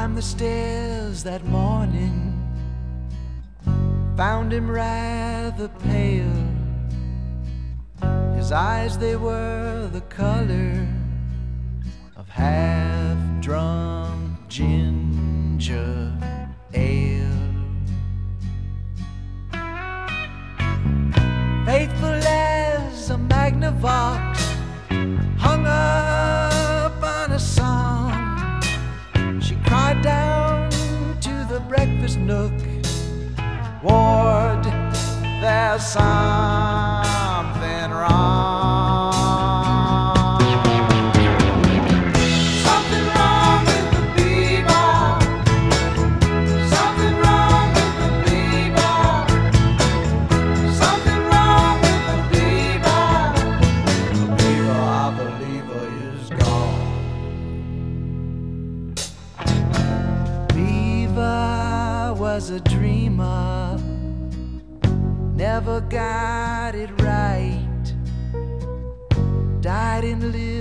climbed the stairs that morning, found him rather pale. His eyes, they were the color of half-drunk ginger ale. Faithful as a Magnavox hung up on a song, she cried down to the breakfast nook, Ward, there's something wrong. Something wrong with the beaver. Something wrong with the beaver. Something wrong with the beaver. The beaver, I believe her, is gone. Beaver was a dreamer, never got it right, died in little